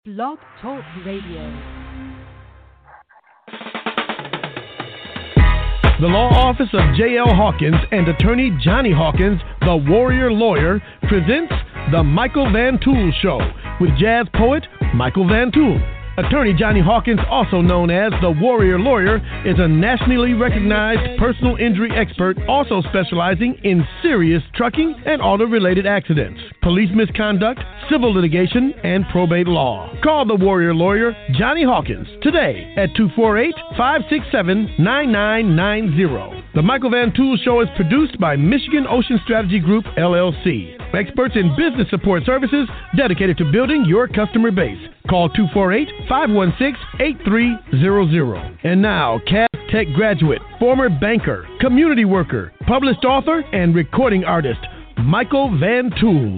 Blog Talk Radio. The law office of J.L. Hawkins and attorney Johnny Hawkins, the Warrior Lawyer, presents The Michael Van Tool Show with jazz poet Michael Van Tool. Attorney Johnny Hawkins, also known as the Warrior Lawyer, is a nationally recognized personal injury expert, also specializing in serious trucking and auto-related accidents, police misconduct, civil litigation, and probate law. Call the Warrior Lawyer, Johnny Hawkins, today at 248-567-9990. The Michael Van Tool Show is produced by Michigan Ocean Strategy Group, LLC. Experts in business support services dedicated to building your customer base. Call 248-516-8300. And now, Cass Tech graduate, former banker, community worker, published author, and recording artist, Michael Van Tool.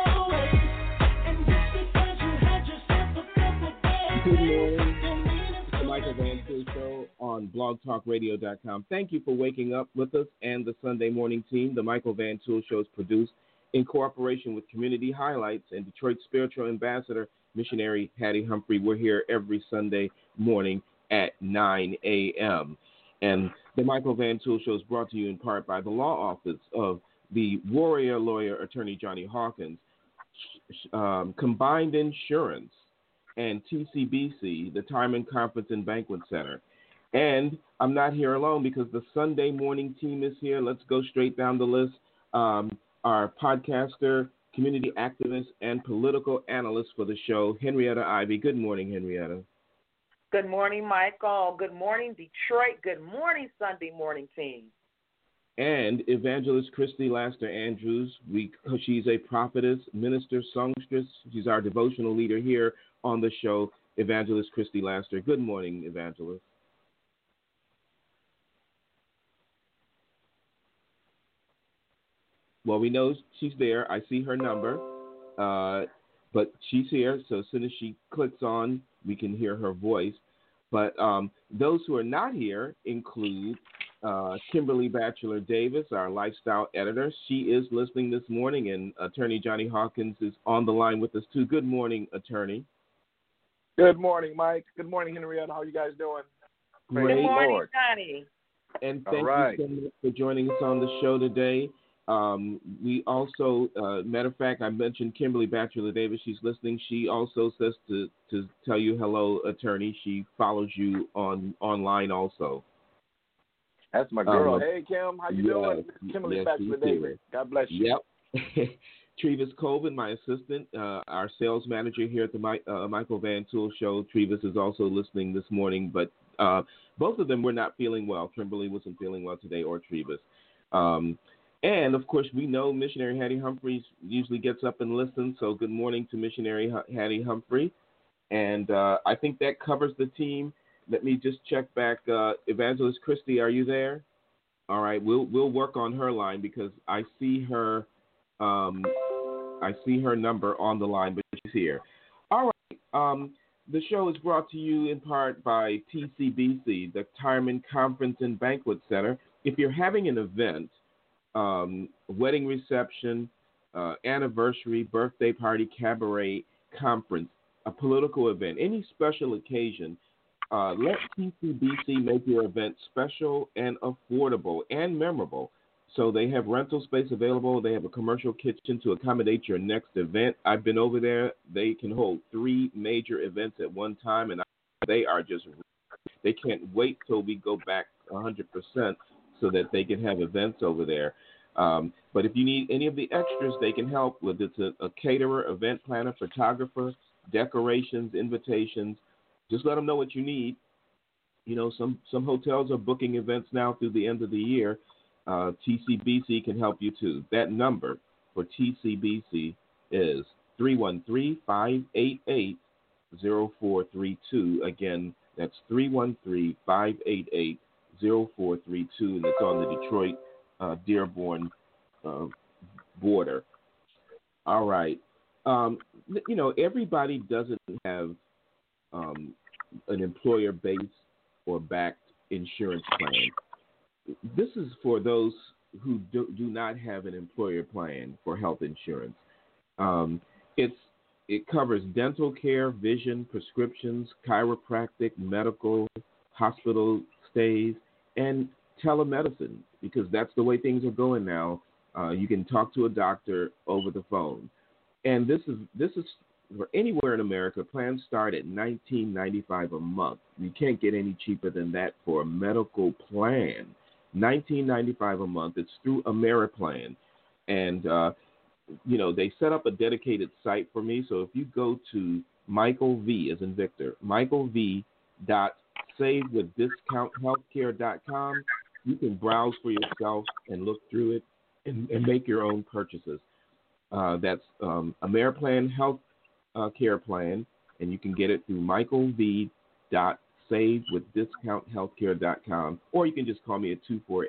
Good morning. It's the Michael Van Tool Show on blogtalkradio.com. Thank you for waking up with us and the Sunday morning team. The Michael Van Tool Show is produced in cooperation with Community Highlights and Detroit Spiritual Ambassador, missionary Hattie Humphrey. We're here every Sunday morning at 9 a.m. And the Michael Van Tool Show is brought to you in part by the law office of the Warrior Lawyer, attorney Johnny Hawkins, Combined Insurance, and TCBC, the Tireman Conference and Banquet Center. And I'm not here alone because the Sunday morning team is here. Let's go straight down the list. Our podcaster, community activist, and political analyst for the show, Henrietta Ivey. Good morning, Henrietta. Good morning, Michael. Good morning, Detroit. Good morning, Sunday morning team. And evangelist Christy Laster Andrews. She's a prophetess, minister, songstress. She's our devotional leader here on the show, evangelist Christy Laster. Good morning, evangelist. Well, we know she's there. I see her number, but she's here. So as soon as she clicks on, we can hear her voice. But those who are not here include Kimberly Batchelor Davis, our lifestyle editor. She is listening this morning, and attorney Johnny Hawkins is on the line with us too. Good morning, attorney. Good morning, Mike. Good morning, Henrietta. How are you guys doing? Great. Good morning, Johnny. And thank you so much for joining us on the show today. We also, matter of fact, I mentioned Kimberly Batchelor Davis. She's listening. She also says to tell you hello, attorney. She follows you online also. That's my girl. Hey, Kim. How you doing? Kimberly Batchelor Davis. God bless you. Yep. Trevis Colvin, my assistant, our sales manager here at the Michael Van Tool Show. Trevis is also listening this morning, but both of them were not feeling well. Kimberly wasn't feeling well today, or Trevis. And, of course, we know missionary Hattie Humphrey usually gets up and listens, so good morning to missionary Hattie Humphrey. And I think that covers the team. Let me just check back. Evangelist Christy, are you there? All right, we'll work on her line because I see her number on the line, but she's here. All right, the show is brought to you in part by TCBC, the Tireman Conference and Banquet Center. If you're having an event, wedding reception, anniversary, birthday party, cabaret, conference, a political event, any special occasion, let TCBC make your event special and affordable and memorable. So they have rental space available. They have a commercial kitchen to accommodate your next event. I've been over there. They can hold 3 major events at one time, and they can't wait till we go back 100%. So that they can have events over there. But if you need any of the extras, they can help with it. A caterer, event planner, photographer, decorations, invitations. Just let them know what you need. You know, some hotels are booking events now through the end of the year. TCBC can help you too. That number for TCBC is 313-588-0432. Again, that's 313-588-0432. 0432, and it's on the Detroit Dearborn border. All right. Everybody doesn't have an employer based or backed insurance plan. This is for those who do not have an employer plan for health insurance. it covers dental care, vision, prescriptions, chiropractic, medical, hospital stays, and telemedicine, because that's the way things are going now. You can talk to a doctor over the phone. And this is for anywhere in America. Plans start at $19.95 a month. You can't get any cheaper than that for a medical plan. $19.95 a month. It's through Ameriplan. And, they set up a dedicated site for me. So if you go to Michael V, as in Victor, michaelv.savewithdiscounthealthcare.com, you can browse for yourself and look through it and make your own purchases. That's Ameriplan Health Care Plan, and you can get it through michaelv.savewithdiscounthealthcare.com, or you can just call me at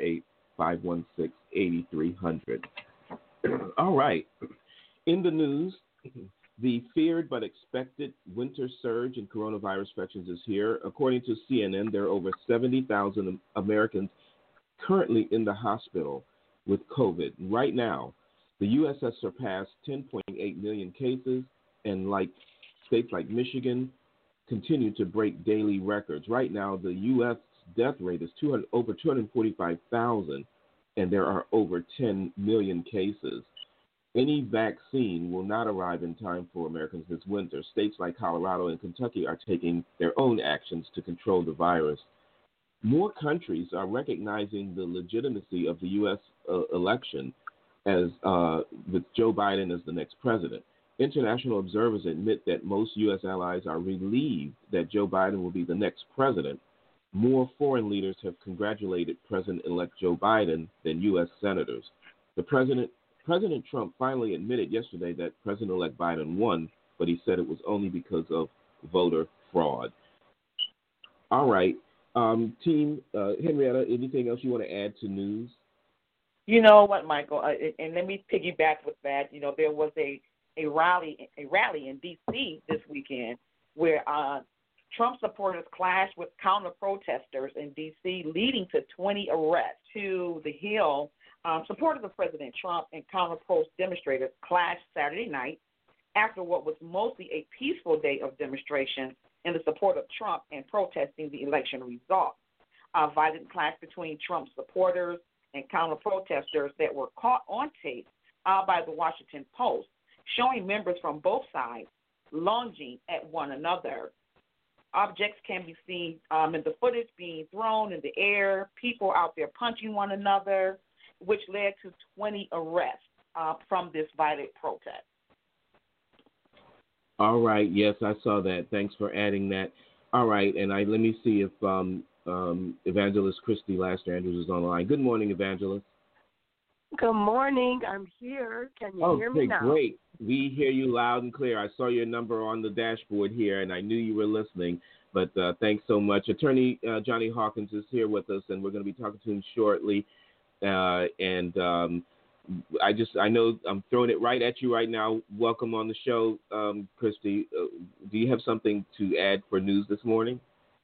248-516-8300. All right. In the news, the feared but expected winter surge in coronavirus infections is here. According to CNN, there are over 70,000 Americans currently in the hospital with COVID. Right now, the U.S. has surpassed 10.8 million cases, and states like Michigan continue to break daily records. Right now, the U.S. death rate is over 245,000, and there are over 10 million cases. Any vaccine will not arrive in time for Americans this winter. States like Colorado and Kentucky are taking their own actions to control the virus. More countries are recognizing the legitimacy of the U.S. Election as with Joe Biden as the next president. International observers admit that most U.S. allies are relieved that Joe Biden will be the next president. More foreign leaders have congratulated President-elect Joe Biden than U.S. senators. President Trump finally admitted yesterday that President-elect Biden won, but he said it was only because of voter fraud. All right. Team, Henrietta, anything else you want to add to news? You know what, Michael, and let me piggyback with that. There was a rally in D.C. this weekend where Trump supporters clashed with counter-protesters in D.C., leading to 20 arrests. To the Hill, supporters of President Trump and counter-protest demonstrators clashed Saturday night after what was mostly a peaceful day of demonstration in the support of Trump and protesting the election result. A violent clash between Trump supporters and counter-protesters that were caught on tape by the Washington Post, showing members from both sides lunging at one another. Objects can be seen in the footage being thrown in the air, people out there punching one another, which led to 20 arrests from this violent protest. All right. Yes, I saw that. Thanks for adding that. All right. And let me see if Evangelist Christy Laster Andrews is on the line. Good morning, Evangelist. Good morning. I'm here. Can you hear me now? Okay, great. We hear you loud and clear. I saw your number on the dashboard here, and I knew you were listening. But thanks so much. Attorney Johnny Hawkins is here with us, and we're going to be talking to him shortly. I know I'm throwing it right at you right now. Welcome on the show, Christy. Do you have something to add for news this morning?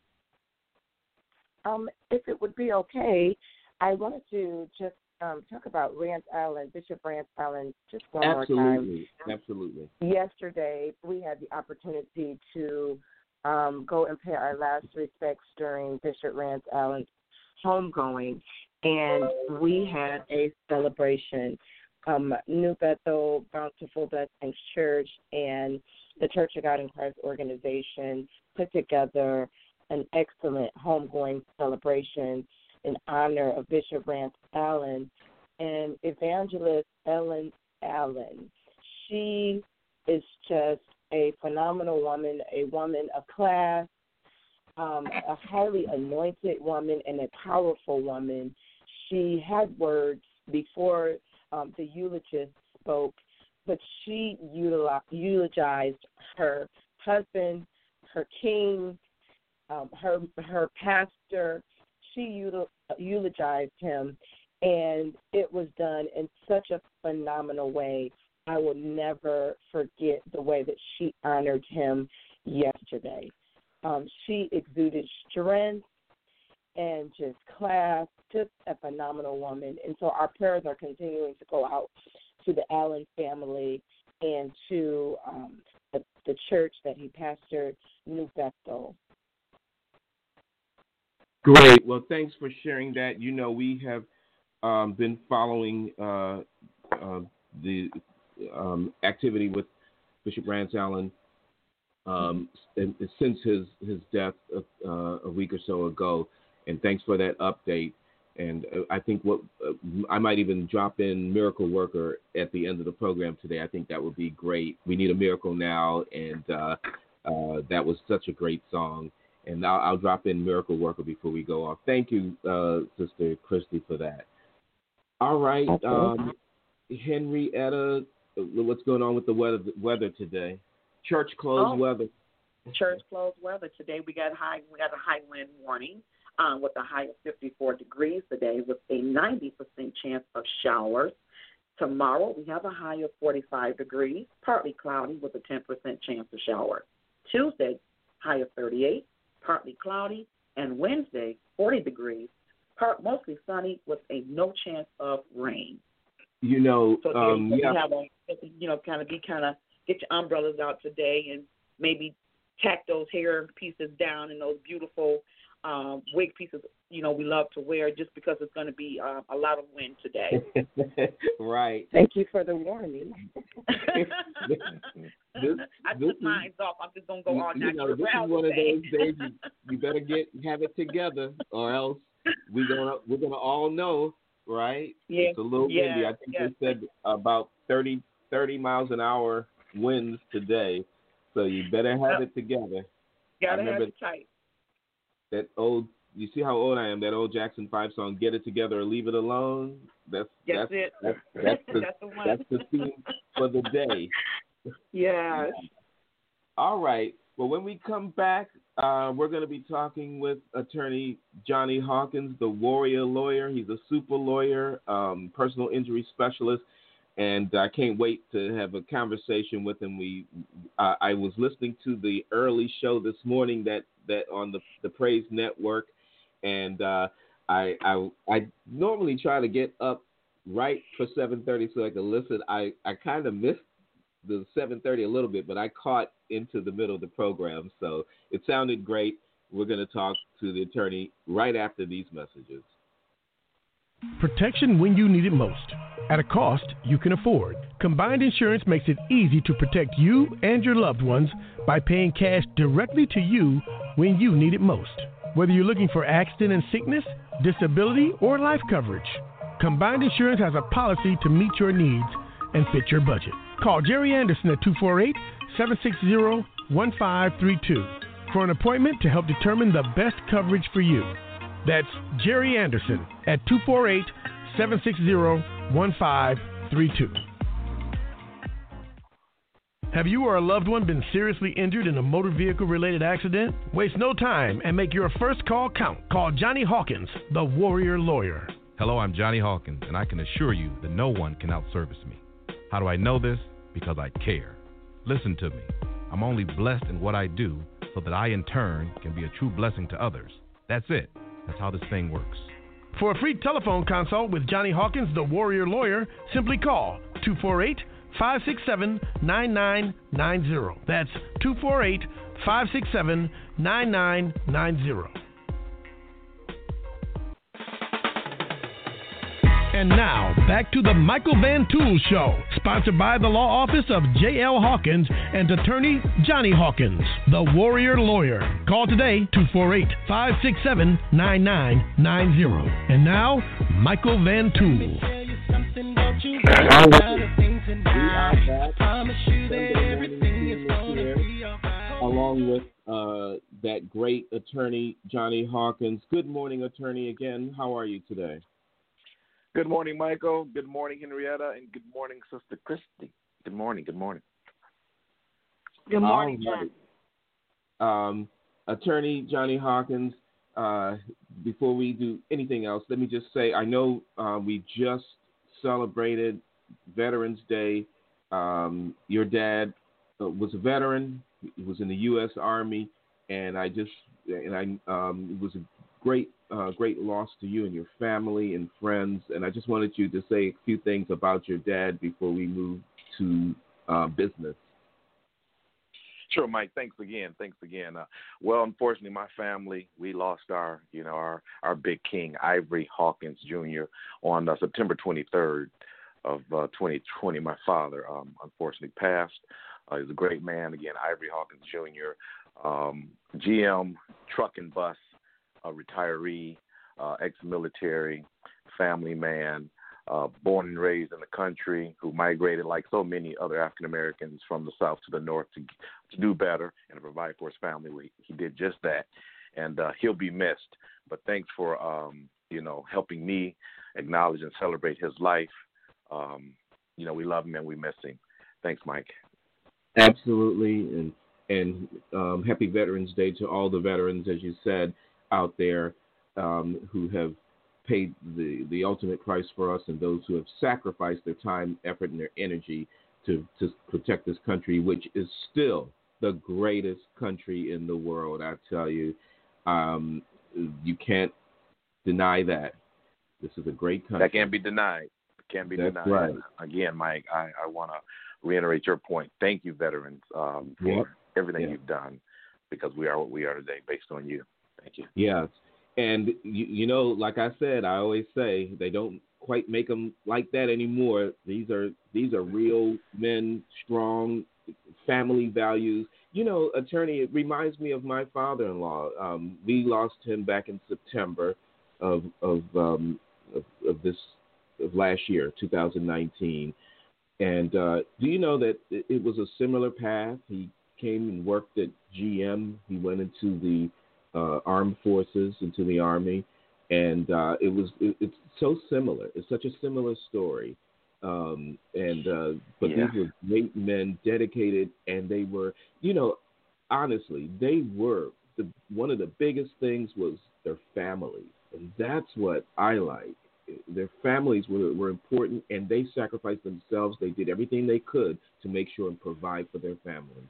If it would be okay, I wanted to just talk about Rance Allen, Bishop Rance Allen, just one more time. Absolutely. Yesterday, we had the opportunity to go and pay our last respects during Bishop Rance Allen's homegoing, and we had a celebration. New Bethel Bountiful Blessings Church and the Church of God in Christ organization put together an excellent homegoing celebration in honor of Bishop Rance Allen and Evangelist Ellen Allen. She is just a phenomenal woman, a woman of class, a highly anointed woman, and a powerful woman. She had words before the eulogist spoke, but she eulogized her husband, her king, her pastor. She eulogized him, and it was done in such a phenomenal way. I will never forget the way that she honored him yesterday. She exuded strength and just class, just a phenomenal woman. And so our prayers are continuing to go out to the Allen family and to the church that he pastored, New Bethel. Great. Well, thanks for sharing that. You know, we have been following the activity with Bishop Rance Allen since his death a week or so ago. And thanks for that update. And I think I might even drop in Miracle Worker at the end of the program today. I think that would be great. We need a miracle now, and that was such a great song. And I'll drop in Miracle Worker before we go off. Thank you, Sister Christy, for that. All right, Henrietta, what's going on with the weather today? Church closed weather. Church closed weather today. We got a high wind warning with a high of 54 degrees today, with a 90% chance of showers. Tomorrow we have a high of 45 degrees, partly cloudy with a 10% chance of showers. Tuesday, high of 38. Partly cloudy, and Wednesday, 40 degrees, mostly sunny with a no chance of rain. You know, so get your umbrellas out today and maybe tack those hair pieces down and those beautiful wig pieces, we love to wear, just because it's going to be a lot of wind today. Right. Thank you for the warning. I took mine off. I'm just going to go all natural. This is one of those days you better have it together, or else we're gonna all know, right? Yeah. It's a little windy. I think they said about 30 miles an hour winds today, so you better have it together. Gotta have it tight. That old, you see how old I am, that old Jackson 5 song, Get It Together or Leave It Alone? That's it. That's the theme for the day. Yes. All right. Well, when we come back, we're going to be talking with attorney Johnny Hawkins, the warrior lawyer. He's a super lawyer, personal injury specialist, and I can't wait to have a conversation with him. I was listening to the early show this morning that on the Praise Network, and I normally try to get up right for 7:30 so I can listen. I kind of missed the 7:30 a little bit, but I caught into the middle of the program, so it sounded great. We're going to talk to the attorney right after these messages. Protection when you need it most, at a cost you can afford. Combined Insurance makes it easy to protect you and your loved ones by paying cash directly to you when you need it most. Whether you're looking for accident and sickness, disability, or life coverage, Combined Insurance has a policy to meet your needs and fit your budget. Call Jerry Anderson at 248-760-1532 for an appointment to help determine the best coverage for you. That's Jerry Anderson at 248-760-1532. Have you or a loved one been seriously injured in a motor vehicle-related accident? Waste no time and make your first call count. Call Johnny Hawkins, the warrior lawyer. Hello, I'm Johnny Hawkins, and I can assure you that no one can outservice me. How do I know this? Because I care. Listen to me. I'm only blessed in what I do so that I, in turn, can be a true blessing to others. That's it. That's how this thing works. For a free telephone consult with Johnny Hawkins, the warrior lawyer, simply call 248-567-9990. That's 248-567-9990. And now, back to the Michael Van Tool Show, sponsored by the law office of J.L. Hawkins and attorney Johnny Hawkins, the warrior lawyer. Call today, 248-567-9990. And now, Michael Van Tool. Along with that great attorney, Johnny Hawkins. Good morning, attorney, again. How are you today? Good morning, Michael. Good morning, Henrietta. And good morning, Sister Christy. Good morning. Good morning, John. Attorney Johnny Hawkins, before we do anything else, let me just say, I know we just celebrated Veterans Day. Your dad was a veteran. He was in the U.S. Army, and it was a great loss to you and your family and friends. And I just wanted you to say a few things about your dad before we move to business. Sure, Mike. Thanks again. Well, unfortunately, my family, we lost our big king, Ivory Hawkins Jr., on September 23rd of 2020. My father, unfortunately, passed. He's a great man. Again, Ivory Hawkins Jr., GM truck and bus, retiree, ex-military, family man. Born and raised in the country, who migrated like so many other African Americans from the South to the North to do better and to provide for his family. He did just that, and he'll be missed. But thanks for helping me acknowledge and celebrate his life. We love him and we miss him. Thanks, Mike. Absolutely, and happy Veterans Day to all the veterans, as you said, out there who have paid the ultimate price for us, and those who have sacrificed their time, effort, and their energy to protect this country, which is still the greatest country in the world. I tell you, you can't deny that. This is a great country. That can't be denied. That's right. Again, Mike, I want to reiterate your point. Thank you, veterans, for everything you've done, because we are what we are today based on you. Thank you. Yes. And, like I said, I always say they don't quite make them like that anymore. These are real men, strong family values. Attorney, it reminds me of my father-in-law. We lost him back in September of last year, 2019. And do you know that it was a similar path? He came and worked at GM. He went into the armed forces, into the Army, and it's so similar. It's such a similar story. But these were great men, dedicated, and they were, honestly, they were one of the biggest things was their families, and that's what I like. Their families were important, and they sacrificed themselves. They did everything they could to make sure and provide for their families.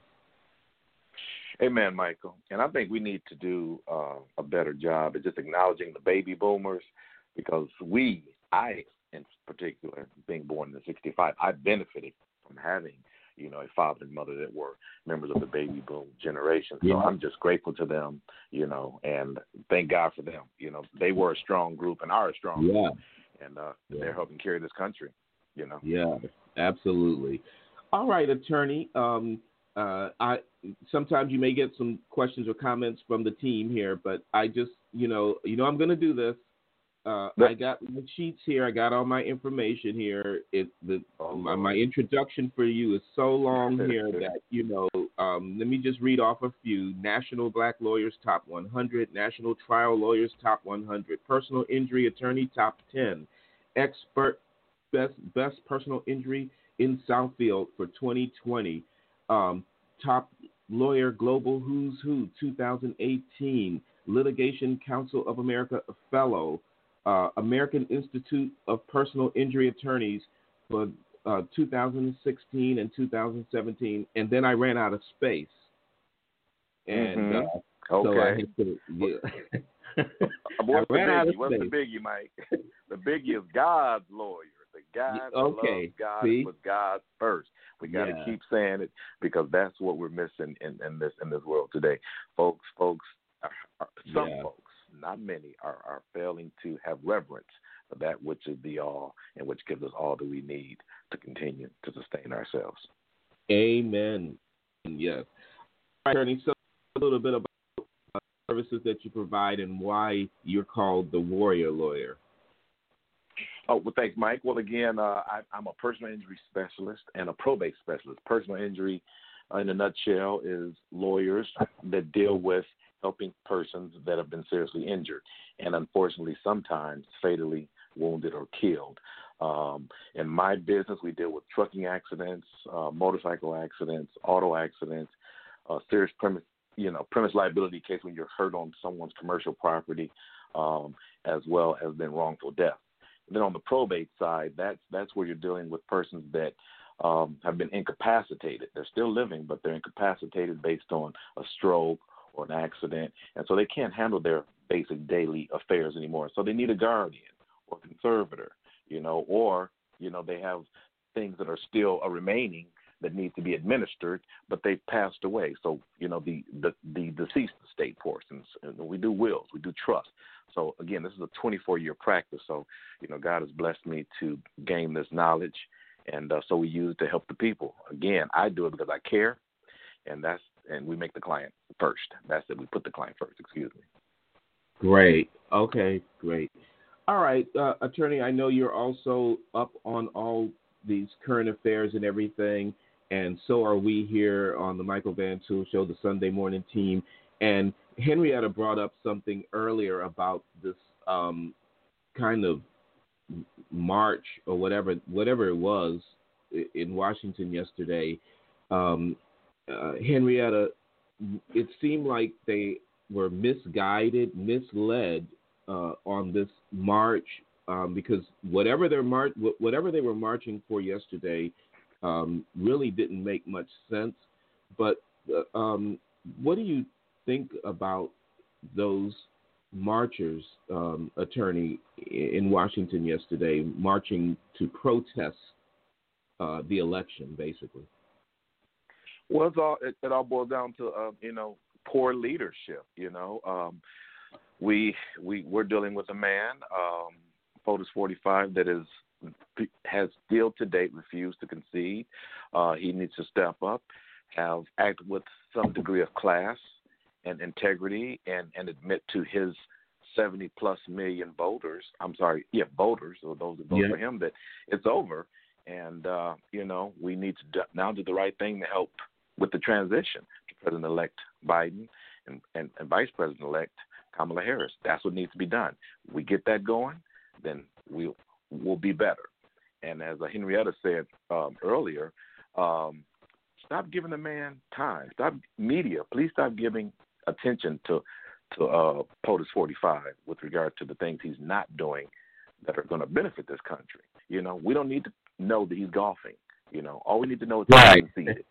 Amen, Michael. And I think we need to do a better job at just acknowledging the baby boomers, because I in particular, being born in '65, I benefited from having, a father and mother that were members of the baby boom generation. So I'm just grateful to them, and thank God for them. They were a strong group and are a strong group, and they're helping carry this country, Yeah, absolutely. All right, Attorney. Sometimes you may get some questions or comments from the team here, but I just, I'm going to do this. I got my sheets here. I got all my information here. My introduction for you is so long here that, let me just read off a few. National Black Lawyers Top 100, National Trial Lawyers Top 100, Personal Injury Attorney Top 10, Expert Best Personal Injury in Southfield for 2020. Top Lawyer Global Who's Who 2018, Litigation Council of America Fellow, American Institute of Personal Injury Attorneys for 2016 and 2017, and then I ran out of space. And so I had to, What's the biggie, Mike? The biggie is God's lawyer. The guy that loves God was God first. We got to keep saying it, because that's what we're missing in this world today. Folks, folks, not many, are failing to have reverence for that which is the all, and which gives us all that we need to continue to sustain ourselves. Amen. Yes. All right, Attorney, so a little bit about services that you provide and why you're called the Warrior Lawyer. Oh, well, thanks, Mike. Well, again, I'm a personal injury specialist and a probate specialist. Personal injury, in a nutshell, is lawyers that deal with helping persons that have been seriously injured and, unfortunately, sometimes fatally wounded or killed. In my business, we deal with trucking accidents, motorcycle accidents, auto accidents, serious premise liability case when you're hurt on someone's commercial property, as well as then wrongful death. Then on the probate side, that's where you're dealing with persons that have been incapacitated. They're still living, but they're incapacitated based on a stroke or an accident, and so they can't handle their basic daily affairs anymore. So they need a guardian or conservator, or they have things that are still remaining that need to be administered, but they've passed away. So, the deceased estate portions, and we do wills, we do trusts. So, again, this is a 24-year practice. So, God has blessed me to gain this knowledge, and so we use it to help the people. Again, I do it because I care, and we make the client first. That's it. We put the client first. Excuse me. Great. Okay, great. All right, Attorney, I know you're also up on all these current affairs and everything, and so are we here on the Michael Van Tool Show, the Sunday morning team. And Henrietta brought up something earlier about this kind of march or whatever it was in Washington yesterday. Henrietta, it seemed like they were misguided, misled on this march because whatever they were marching for yesterday really didn't make much sense. But what do you think about those marchers, Attorney, in Washington yesterday, marching to protest the election, basically? Well, it all boils down to poor leadership. We're dealing with a man, POTUS 45, that has still to date refused to concede. He needs to step up, have acted with some degree of class and integrity, and admit to his 70-plus million voters, voters, or those that vote for him, that it's over. And, we need to now do the right thing to help with the transition to President-elect Biden and Vice President-elect Kamala Harris. That's what needs to be done. We get that going, then we'll be better. And as Henrietta said earlier, stop giving the man time. Please stop giving attention to POTUS 45 with regard to the things he's not doing that are going to benefit this country. We don't need to know that he's golfing. All we need to know is that he's conceded.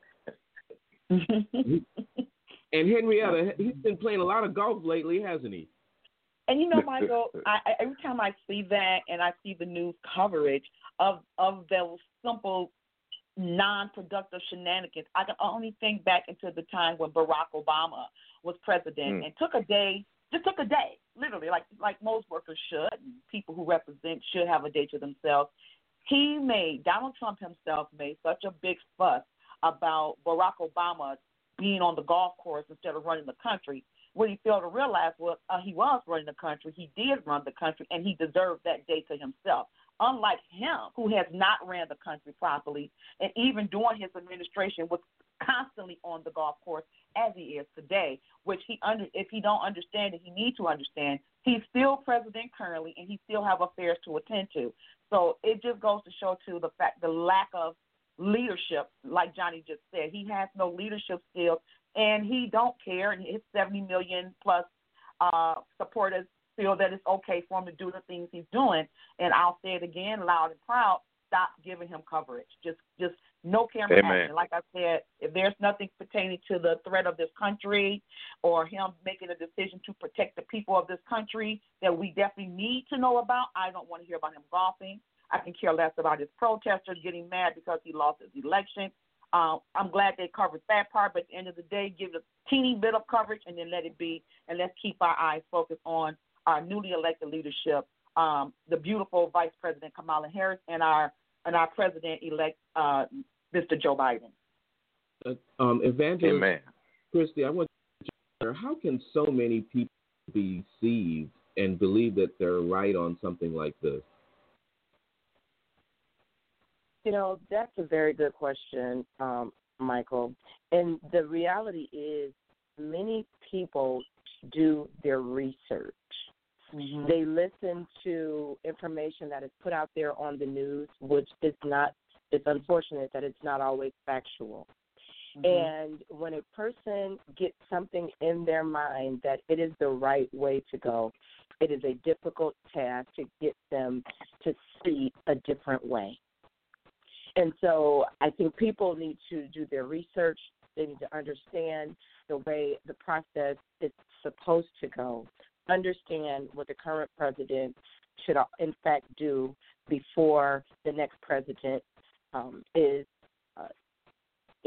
And Henrietta, he's been playing a lot of golf lately, hasn't he? And Michael, every time I see that and I see the news coverage of those simple, non-productive shenanigans, I can only think back into the time when Barack Obama was president and took a day, literally, like most workers should, and people who represent should have a day to themselves. Donald Trump himself made such a big fuss about Barack Obama being on the golf course instead of running the country. What he failed to realize was he was running the country. He did run the country, and he deserved that day to himself. Unlike him, who has not ran the country properly, and even during his administration was constantly on the golf course as he is today, which if he don't understand it, he needs to understand. He's still president currently, and he still have affairs to attend to. So it just goes to show, too, the lack of leadership, like Johnny just said. He has no leadership skills, and he don't care. And his 70 million plus supporters feel that it's okay for him to do the things he's doing. And I'll say it again, loud and proud: stop giving him coverage. Just no camera action. Like I said, if there's nothing pertaining to the threat of this country or him making a decision to protect the people of this country that we definitely need to know about, I don't want to hear about him golfing. I can care less about his protesters getting mad because he lost his election. I'm glad they covered that part, but at the end of the day, give it a teeny bit of coverage and then let it be, and let's keep our eyes focused on our newly elected leadership, the beautiful Vice President Kamala Harris and our President-elect Mr. Joe Biden. Evangelist Christy, I want to know, how can so many people be deceived and believe that they're right on something like this? That's a very good question, Michael. And the reality is many people do their research. Mm-hmm. They listen to information that is put out there on the news, which is not, it's unfortunate that it's not always factual. Mm-hmm. And when a person gets something in their mind that it is the right way to go, it is a difficult task to get them to see a different way. And so I think people need to do their research. They need to understand the way the process is supposed to go, understand what the current president should, in fact, do before the next president is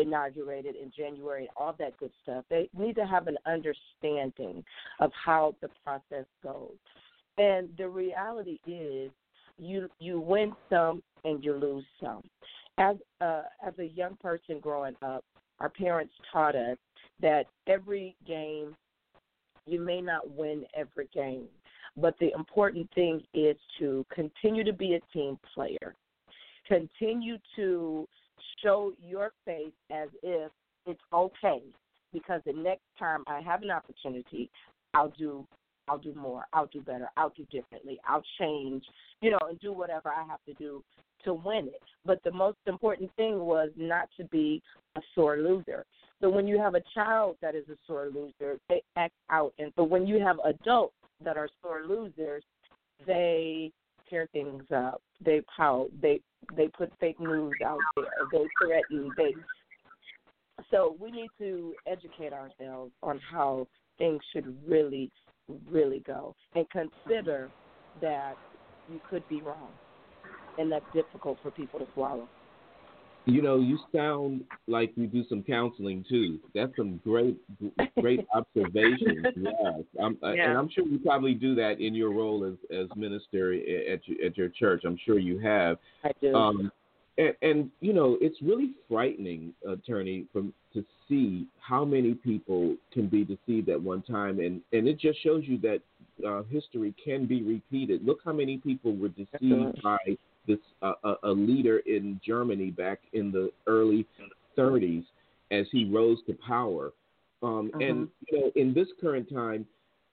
inaugurated in January, all that good stuff. They need to have an understanding of how the process goes. And the reality is you win some and you lose some. As a young person growing up, our parents taught us that every game, you may not win every game, but the important thing is to continue to be a team player. Continue to show your face as if it's okay, because the next time I have an opportunity, I'll do more, I'll do better, I'll do differently, I'll change, and do whatever I have to do to win it. But the most important thing was not to be a sore loser. So when you have a child that is a sore loser, they act out. And so when you have adults that are sore losers, they tear things up, they pout, they put fake news out there, they threaten, So we need to educate ourselves on how things should really, really go, and consider that you could be wrong, and that's difficult for people to swallow. You sound like you do some counseling too. That's some great observations. Yes, and I'm sure you probably do that in your role as minister at your church. I'm sure you have. I do. And it's really frightening, attorney, to see how many people can be deceived at one time, and it just shows you that history can be repeated. Look how many people were deceived by this a leader in Germany back in the early 30s as he rose to power. And in this current time,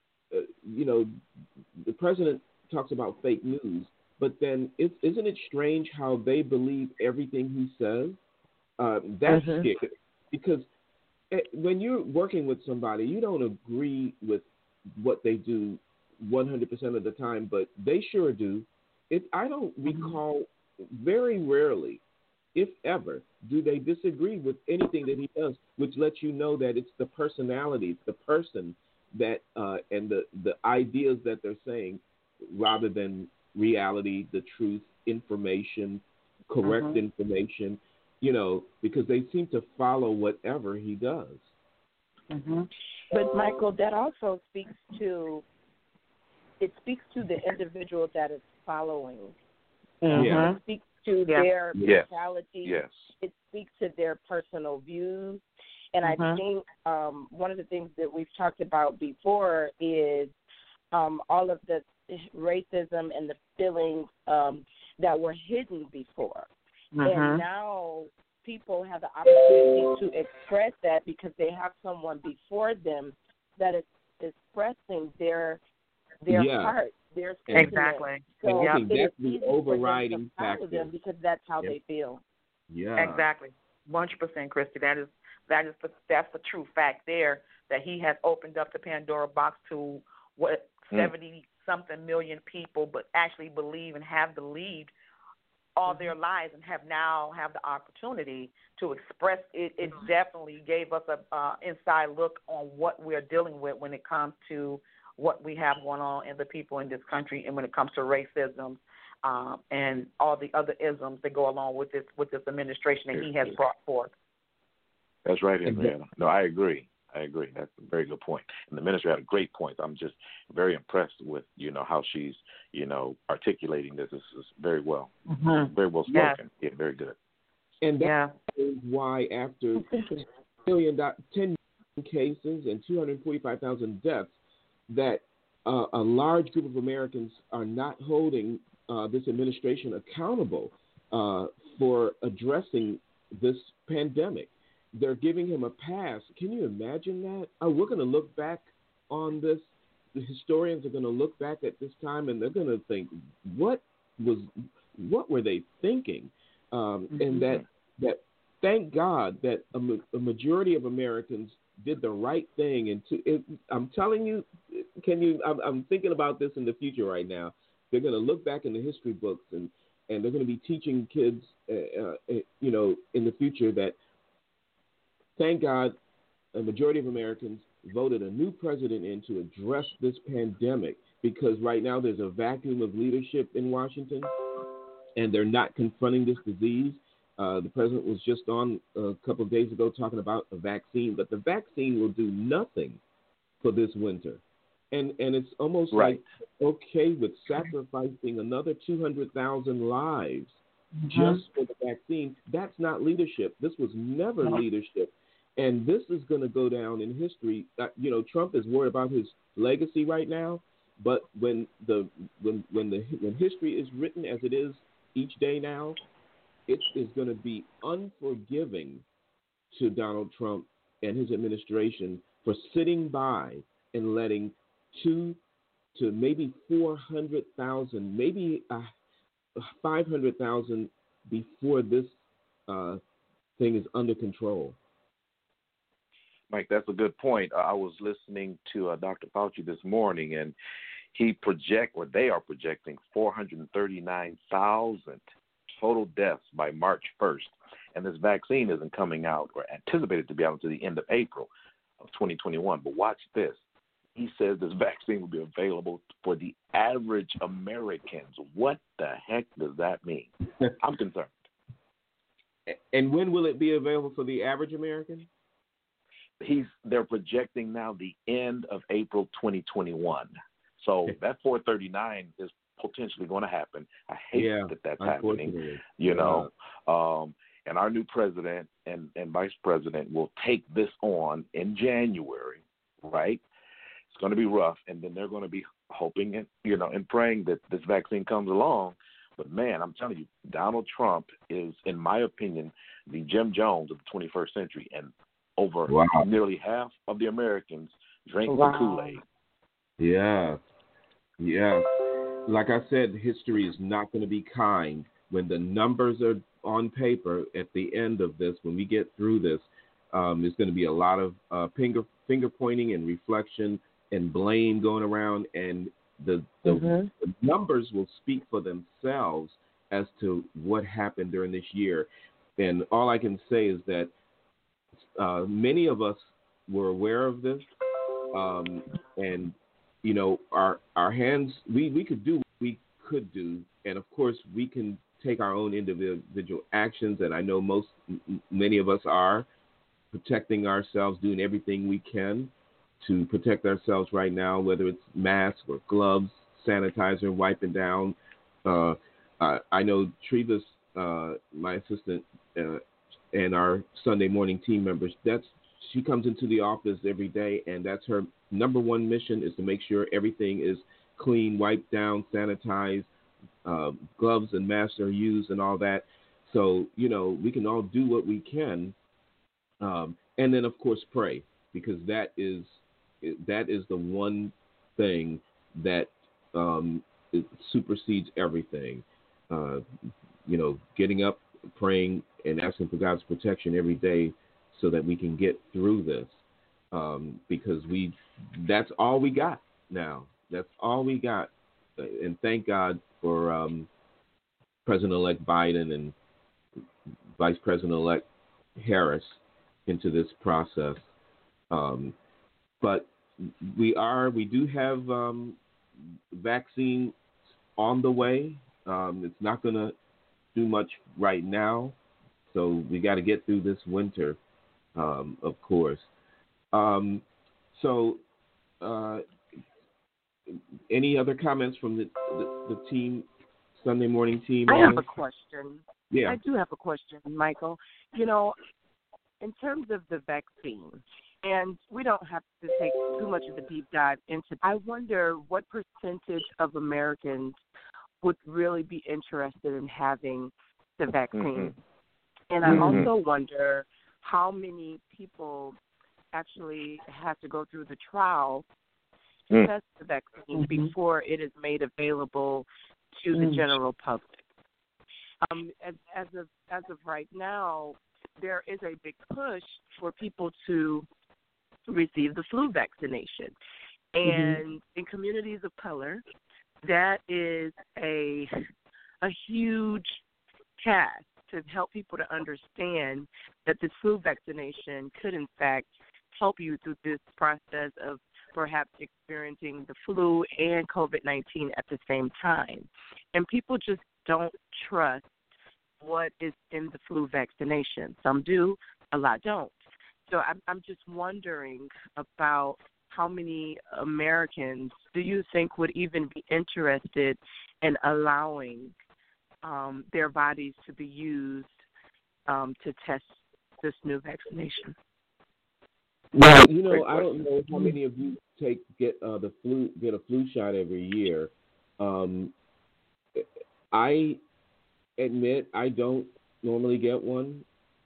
the president talks about fake news, but then isn't it strange how they believe everything he says? That's scary, because when you're working with somebody, you don't agree with what they do 100% of the time, but they sure do. I don't recall, very rarely, if ever, do they disagree with anything that he does, which lets you know that it's the personality, it's the person that and the ideas that they're saying, rather than reality, the truth, information, correct information, because they seem to follow whatever he does. But Michael, that also speaks to the individual that is following. It speaks to their mentality. Yes. It speaks to their personal views. And I think one of the things that we've talked about before is all of the racism and the feelings that were hidden before. And now people have the opportunity to express that because they have someone before them that is expressing their heart, their sentiment. Exactly. So I think that's the overriding factor because that's how they feel. Yeah. Exactly. 100%, Christy. That's the true fact there, that he has opened up the Pandora box to 70-something million people, but actually believe and have believed all their lives and have the opportunity to express it. It definitely gave us a inside look on what we're dealing with when it comes to what we have going on in the people in this country, and when it comes to racism and all the other isms that go along with this administration that he has brought forth. That's right, Henrietta. No, I agree. That's a very good point. And the minister had a great point. I'm just very impressed with, how she's, articulating this. This is very well spoken. Yeah, very good. And that is why after 10 million cases and 245,000 deaths, that a large group of Americans are not holding this administration accountable for addressing this pandemic. They're giving him a pass. Can you imagine that? We're going to look back on this. The historians are going to look back at this time, and they're going to think, what were they thinking? And that thank God that a majority of Americans did the right thing. And I'm telling you, I'm thinking about this in the future right now. They're going to look back in the history books, and they're going to be teaching kids, in the future that, thank God, a majority of Americans voted a new president in to address this pandemic, because right now there's a vacuum of leadership in Washington, and they're not confronting this disease. The president was just on a couple of days ago talking about a vaccine, but the vaccine will do nothing for this winter. And it's almost like, okay, with sacrificing another 200,000 lives just for the vaccine, that's not leadership. This was never leadership. And this is going to go down in history. Trump is worried about his legacy right now, but when history is written as it is each day now, it is going to be unforgiving to Donald Trump and his administration for sitting by and letting 2 to maybe 400,000, maybe 500,000 before this thing is under control. Mike, that's a good point. I was listening to Dr. Fauci this morning, and they are projecting 439,000 total deaths by March 1st. And this vaccine isn't coming out or anticipated to be out until the end of April of 2021. But watch this. He says this vaccine will be available for the average Americans. What the heck does that mean? I'm concerned. And when will it be available for the average American? They're projecting now the end of April 2021. So that 439 is potentially going to happen. I hate that that's happening. And our new president and vice president will take this on in January, right? It's going to be rough, and then they're going to be hoping and praying that this vaccine comes along. But man, I'm telling you, Donald Trump is, in my opinion, the Jim Jones of the 21st century, and over nearly half of the Americans drink the Kool-Aid. Yeah. Like I said, history is not going to be kind. When the numbers are on paper at the end of this, when we get through this, there's going to be a lot of finger pointing and reflection and blame going around, and the numbers will speak for themselves as to what happened during this year. And all I can say is that many of us were aware of this, and our hands, we could do what we could do, and of course we can take our own individual actions, and I know many of us are protecting ourselves, doing everything we can to protect ourselves right now, whether it's masks or gloves, sanitizer, wiping down. I know Trevis, my assistant, and our Sunday morning team members, she comes into the office every day, and that's her number one mission, is to make sure everything is clean, wiped down, sanitized, gloves and masks are used and all that. So, we can all do what we can. And then, of course, pray, because that is the one thing that it supersedes everything. Getting up, praying, and asking for God's protection every day so that we can get through this, because that's all we got now. That's all we got. And thank God for President-elect Biden and Vice President-elect Harris into this process. But we do have vaccine on the way. It's not going to do much right now, so we got to get through this winter, of course. Any other comments from the team, Sunday morning team? I have a question. Yeah. I do have a question, Michael. In terms of the vaccine, and we don't have to take too much of a deep dive into it, I wonder what percentage of Americans would really be interested in having the vaccine. And I also wonder how many people actually have to go through the trial to test the vaccine before it is made available to the general public. As of right now, there is a big push for people to receive the flu vaccination. And in communities of color, that is a huge task to help people to understand that the flu vaccination could, in fact, help you through this process of perhaps experiencing the flu and COVID-19 at the same time. And people just don't trust what is in the flu vaccination. Some do, a lot don't. So I'm just wondering about how many Americans do you think would even be interested in allowing their bodies to be used to test this new vaccination? Well, I don't know how many of you get a flu shot every year. I admit I don't normally get one.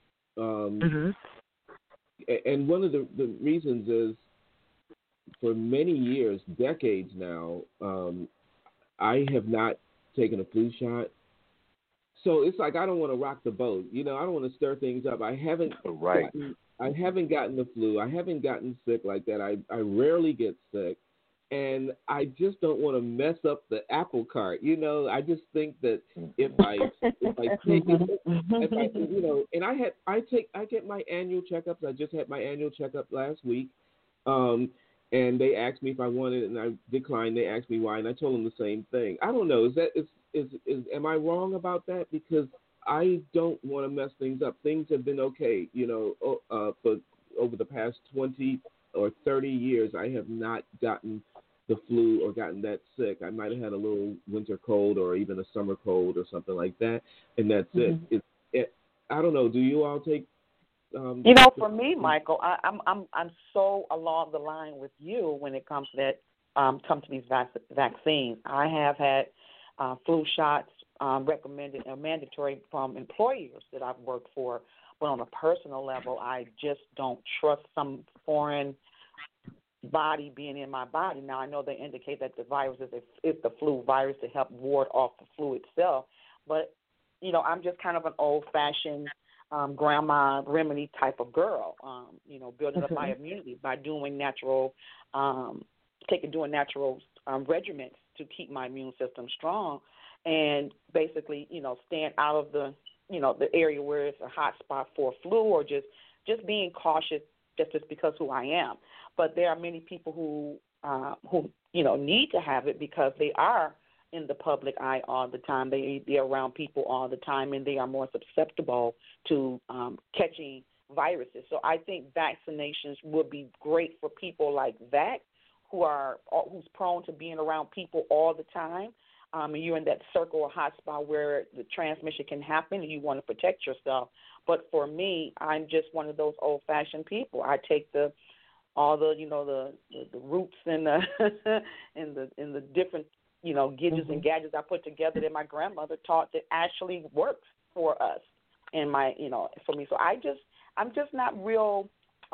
And one of the reasons is, for many years, decades now, I have not taken a flu shot. So it's like I don't want to rock the boat. I don't want to stir things up. I haven't gotten the flu. I haven't gotten sick like that. I rarely get sick. And I just don't want to mess up the apple cart. I just think that if I take it, and I get my annual checkups. I just had my annual checkup last week, and they asked me if I wanted it, and I declined. They asked me why, and I told them the same thing. I don't know. Am I wrong about that? Because I don't want to mess things up. Things have been okay, for over the past 20 or 30 years. I have not gotten the flu or gotten that sick. I might have had a little winter cold or even a summer cold or something like that, and that's it. I don't know. Do you all take? For me, Michael, I'm so along the line with you when it comes to that. Come to these vaccines. I have had flu shots recommended and mandatory from employers that I've worked for, but on a personal level, I just don't trust some foreign body being in my body. Now, I know they indicate that the virus is the flu virus to help ward off the flu itself, but, I'm just kind of an old-fashioned grandma remedy type of girl, building up my immunity by doing natural regimens to keep my immune system strong and basically, staying out of the area where it's a hot spot for flu or just being cautious just because who I am. But there are many people who need to have it because they are in the public eye all the time. They're around people all the time, and they are more susceptible to catching viruses. So I think vaccinations would be great for people like that who's prone to being around people all the time. And you're in that circle or hotspot where the transmission can happen and you want to protect yourself. But for me, I'm just one of those old-fashioned people. I take all the roots and the and the different gidgets and gadgets I put together that my grandmother taught that actually works for us and for me. So I'm just not real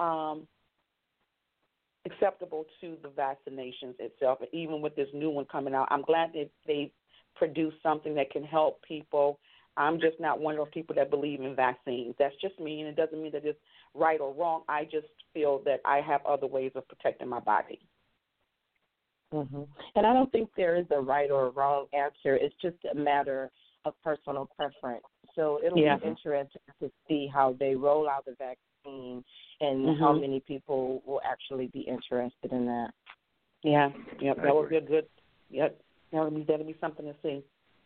acceptable to the vaccinations itself. And even with this new one coming out, I'm glad that they produced something that can help people. I'm just not one of those people that believe in vaccines. That's just me, and it doesn't mean that it's right or wrong. I just feel that I have other ways of protecting my body. And I don't think there is a right or wrong answer. It's just a matter of personal preference. So it'll be interesting to see how they roll out the vaccine and how many people will actually be interested in that. Yeah, that would be a good. That'll be something to see.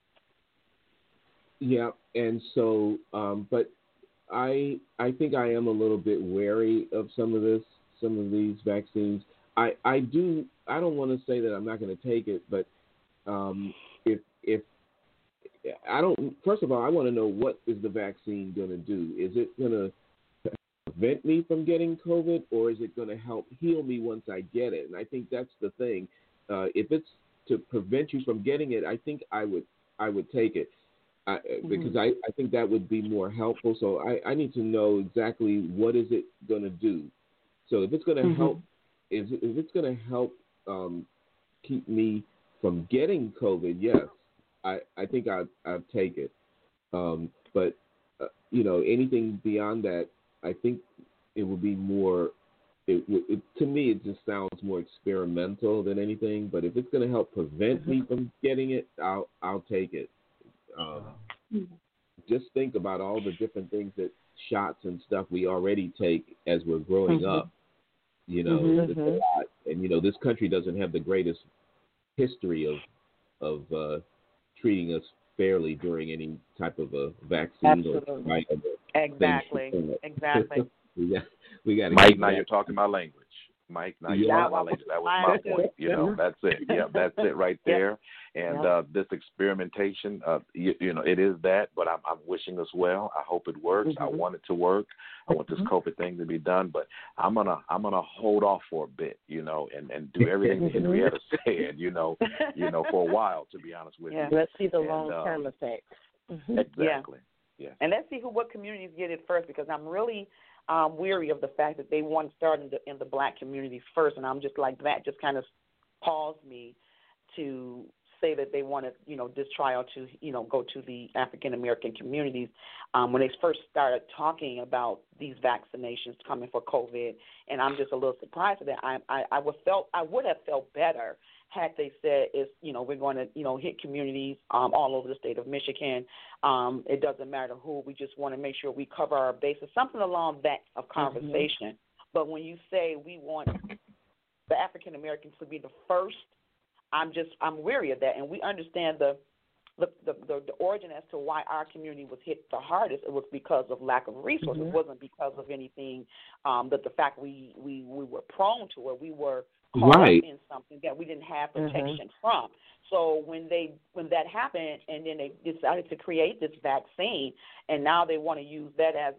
Yeah, and so, but I think I am a little bit wary of some of these vaccines. I don't want to say that I'm not going to take it, but if I don't, first of all, I want to know what is the vaccine going to do. Is it going to prevent me from getting COVID, or is it going to help heal me once I get it? And I think that's the thing. If it's to prevent you from getting it, I think I would take it. Because I think that would be more helpful. So I need to know exactly what is it going to do. So if it's going to help, if it's going to help keep me from getting COVID, yes, I think I'd take it. But anything beyond that, I think it would be more. To me, it just sounds more experimental than anything. But if it's going to help prevent me from getting it, I'll take it. Just think about all the different things that shots and stuff we already take as we're growing up. It's a lot. And this country doesn't have the greatest history of treating us fairly during any type of a vaccine or fight. Exactly. we got to. Mike, now you're talking my language. Mike, now you're talking my language. That was my point. That's it. Yeah, that's it right there. And this experimentation, it is that. But I'm wishing us well. I hope it works. I want it to work. I want this COVID thing to be done. But I'm gonna hold off for a bit, and do everything that Henrietta said, for a while. To be honest with you. Let's see the long-term effects. Exactly. Yeah. And let's see what communities get it first, because I'm really weary of the fact that they want to start in the black community first, and I'm just like, that just kind of paused me to say that they wanted, this trial to, go to the African American communities when they first started talking about these vaccinations coming for COVID, and I'm just a little surprised at that. I would have felt better had they said we're going to hit communities all over the state of Michigan. It doesn't matter who. We just want to make sure we cover our bases, something along that of conversation. But when you say we want the African Americans to be the first, I'm weary of that, and we understand the origin as to why our community was hit the hardest. It was because of lack of resources. It wasn't because of anything that the fact we were prone to, or we were caught up in something that we didn't have protection from. So when that happened, and then they decided to create this vaccine, and now they want to use that as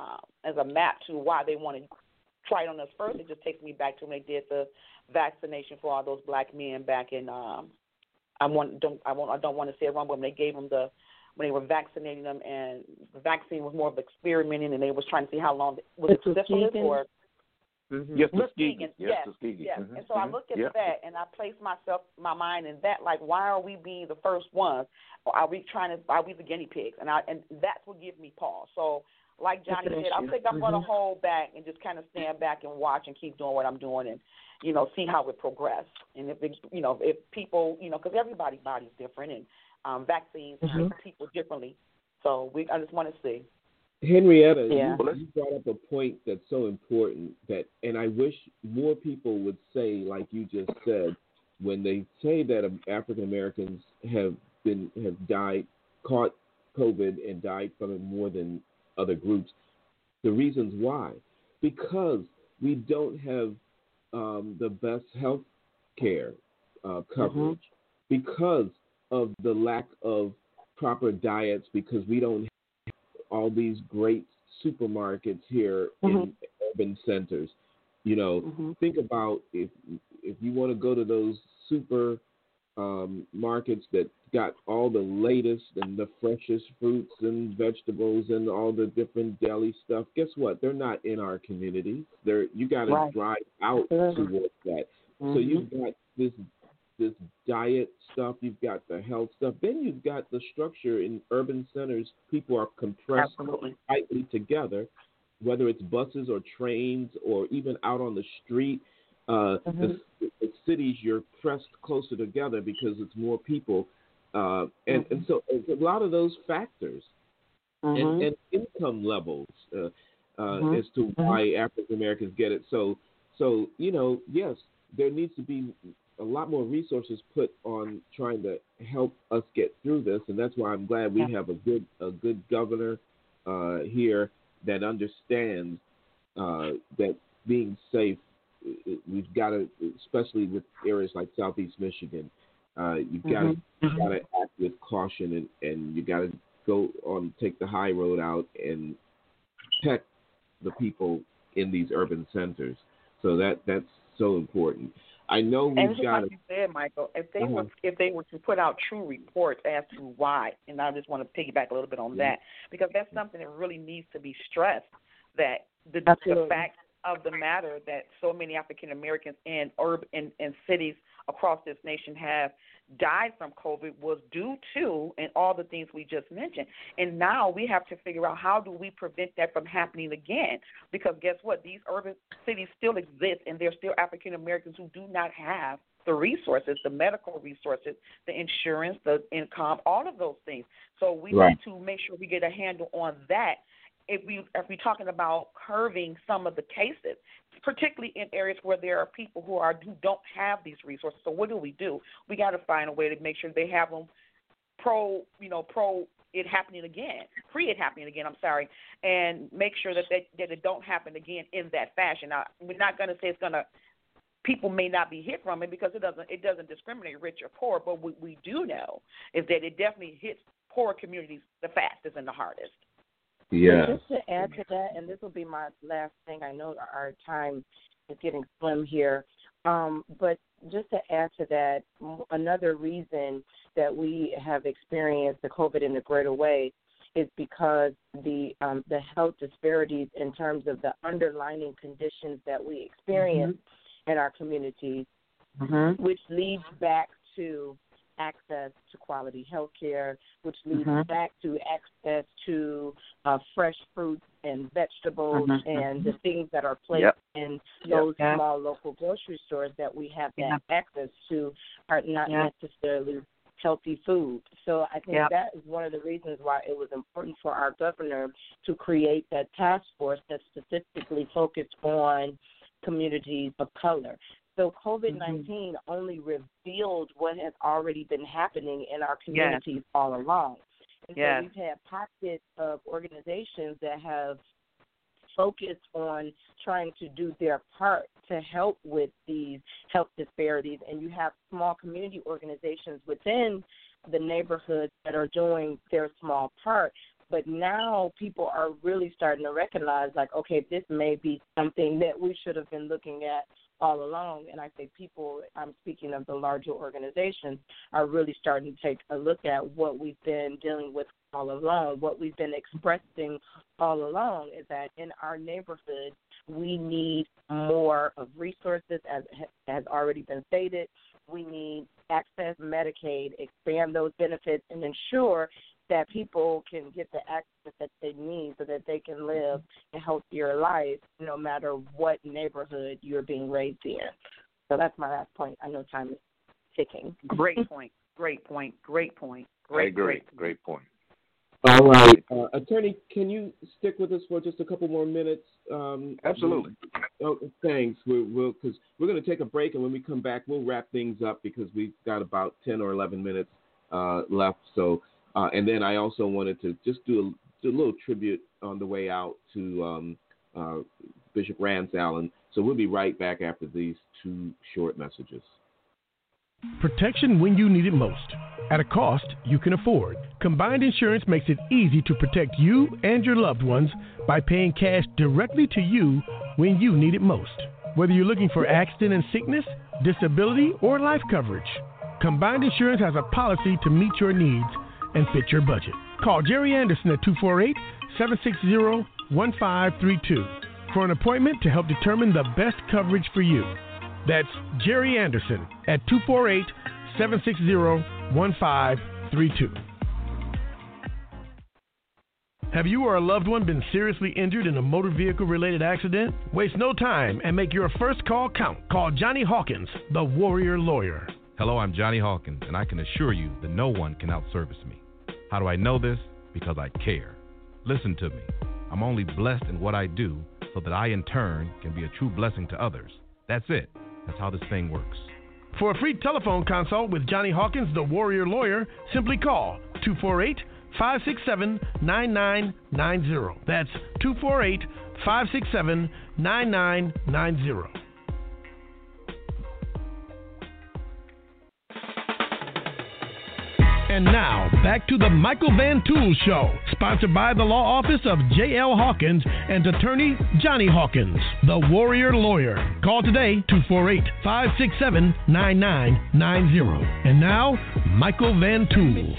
a map to why they want to try it on us first, it just takes me back to when they did the vaccination for all those black men back in I don't want to say it wrong, but when they gave them when they were vaccinating them, and the vaccine was more of experimenting, and they was trying to see how long was it syphilis or Yes, Tuskegee. Yes. Mm-hmm. And so I looked at that, and I placed my mind in that, like, why are we being the first ones? Or are we the guinea pigs? And that's what gives me pause. So, like Johnny said, I think I'm going to hold back and just kind of stand back and watch and keep doing what I'm doing, and see how it progresses. And if people, because everybody's body's different, and vaccines treat people differently. So I just want to see. Henrietta, you brought up a point that's so important and I wish more people would say, like you just said, when they say that African Americans have caught COVID and died from it more than other groups, the reasons why. Because we don't have the best health care coverage, because of the lack of proper diets, because we don't have all these great supermarkets here in urban centers. Think about if you want to go to those super markets that got all the latest and the freshest fruits and vegetables and all the different deli stuff, guess what? They're not in our communities. You got to drive out towards that. So you've got this diet stuff, you've got the health stuff, then you've got the structure in urban centers. People are compressed tightly together, whether it's buses or trains or even out on the street. The cities, you're pressed closer together because it's more people. And so it's a lot of those factors and income levels as to why African Americans get it. So yes, there needs to be a lot more resources put on trying to help us get through this, and that's why I'm glad we have a good governor here that understands that being safe, we've got to, especially with areas like Southeast Michigan, you've got to act with caution, and you got to take the high road out and protect the people in these urban centers. So that's so important. I know we've got. Like you said, Michael, if they were to put out true reports as to why, and I just want to piggyback a little bit on that, because that's something that really needs to be stressed. That the fact of the matter that so many African Americans in urban and cities across this nation have died from COVID was due to, and all the things we just mentioned. And now we have to figure out, how do we prevent that from happening again? Because guess what? These urban cities still exist, and there's still African Americans who do not have the resources, the medical resources, the insurance, the income, all of those things. So we need to make sure we get a handle on that. If we're talking about curbing some of the cases, particularly in areas where there are people who don't have these resources. So what do? We got to find a way to make sure they have them pro it happening again, pre it happening again. I'm sorry, and make sure that it don't happen again in that fashion. Now, we're not going to say people may not be hit from it because it doesn't discriminate rich or poor. But what we do know is that it definitely hits poor communities the fastest and the hardest. Yeah. Just to add to that, and this will be my last thing. I know our time is getting slim here, but just to add to that, another reason that we have experienced the COVID in a greater way is because the health disparities in terms of the underlying conditions that we experience in our communities, which leads back to access to quality health care, which leads back to access to fresh fruits and vegetables and the things that are placed in those small local grocery stores that we have that access to are not necessarily healthy food. So I think that is one of the reasons why it was important for our governor to create that task force that specifically focused on communities of color. So COVID-19 only revealed what has already been happening in our communities all along. And so we've had pockets of organizations that have focused on trying to do their part to help with these health disparities. And you have small community organizations within the neighborhoods that are doing their small part. But now people are really starting to recognize, like, okay, this may be something that we should have been looking at all along. And I say people, I'm speaking of the larger organizations, are really starting to take a look at what we've been dealing with all along. What we've been expressing all along is that in our neighborhood, we need more of resources, as has already been stated. We need access Medicaid, expand those benefits, and ensure that people can get the access that they need so that they can live a healthier life no matter what neighborhood you're being raised in. So that's my last point. I know time is ticking. Great point. Great point. Great point. I agree. Great point. All right. Attorney, can you stick with us for just a couple more minutes? Absolutely. Thanks. Because we're going to take a break, and when we come back, we'll wrap things up because we've got about 10 or 11 minutes left. So. And then I also wanted to just do a little tribute on the way out to Bishop Rance Allen. So we'll be right back after these two short messages. Protection when you need it most, at a cost you can afford. Combined Insurance makes it easy to protect you and your loved ones by paying cash directly to you when you need it most. Whether you're looking for accident and sickness, disability, or life coverage, Combined Insurance has a policy to meet your needs and fit your budget. Call Jerry Anderson at 248-760-1532 for an appointment to help determine the best coverage for you. That's Jerry Anderson at 248-760-1532. Have you or a loved one been seriously injured in a motor vehicle-related accident? Waste no time and make your first call count. Call Johnny Hawkins, the Warrior Lawyer. Hello, I'm Johnny Hawkins, and I can assure you that no one can outservice me. How do I know this? Because I care. Listen to me. I'm only blessed in what I do so that I, in turn, can be a true blessing to others. That's it. That's how this thing works. For a free telephone consult with Johnny Hawkins, the Warrior Lawyer, simply call 248-567-9990. That's 248-567-9990. And now, back to the Michael Van Tool Show, sponsored by the law office of J.L. Hawkins and attorney Johnny Hawkins, the Warrior Lawyer. Call today, 248-567-9990. And now, Michael Van Tool.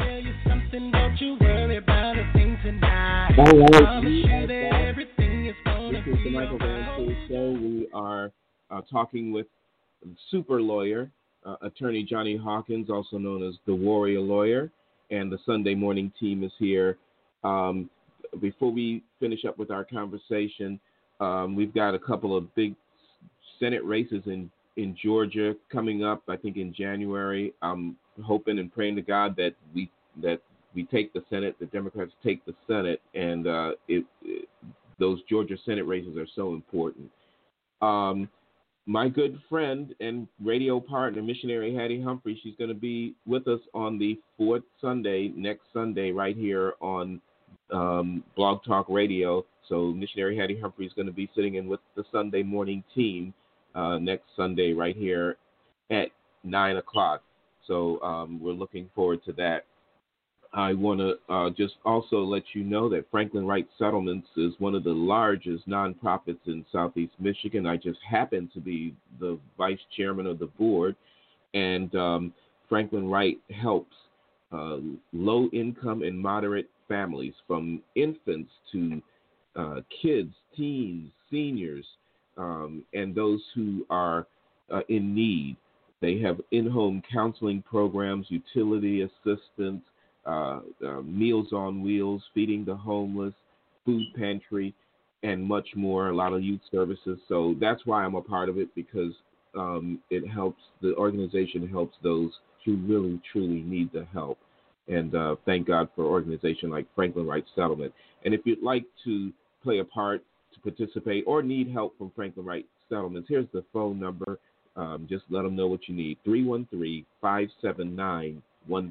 All right. This is the Michael Van Tool Show. We are talking with super lawyer, attorney Johnny Hawkins, also known as the Warrior Lawyer, and the Sunday morning team is here. Before we finish up with our conversation, we've got a couple of big Senate races in Georgia coming up, I think in January. I'm hoping and praying to God that we take the Senate, the Democrats take the Senate, and those Georgia Senate races are so important. my good friend and radio partner, missionary Hattie Humphrey, she's going to be with us on the fourth Sunday, next Sunday, right here on Blog Talk Radio. So missionary Hattie Humphrey is going to be sitting in with the Sunday morning team next Sunday right here at 9 o'clock. So we're looking forward to that. I want to just also let you know that Franklin Wright Settlements is one of the largest nonprofits in Southeast Michigan. I just happen to be the vice chairman of the board, and Franklin Wright helps low-income and moderate families, from infants to kids, teens, seniors, and those who are in need. They have in-home counseling programs, utility assistance, Meals on Wheels, feeding the homeless, food pantry, and much more, a lot of youth services. So that's why I'm a part of it, because it helps, the organization helps those who really, truly need the help. And thank God for an organization like Franklin Wright Settlement. And if you'd like to play a part, to participate, or need help from Franklin Wright Settlements, here's the phone number. Just let them know what you need. 313-579-1000.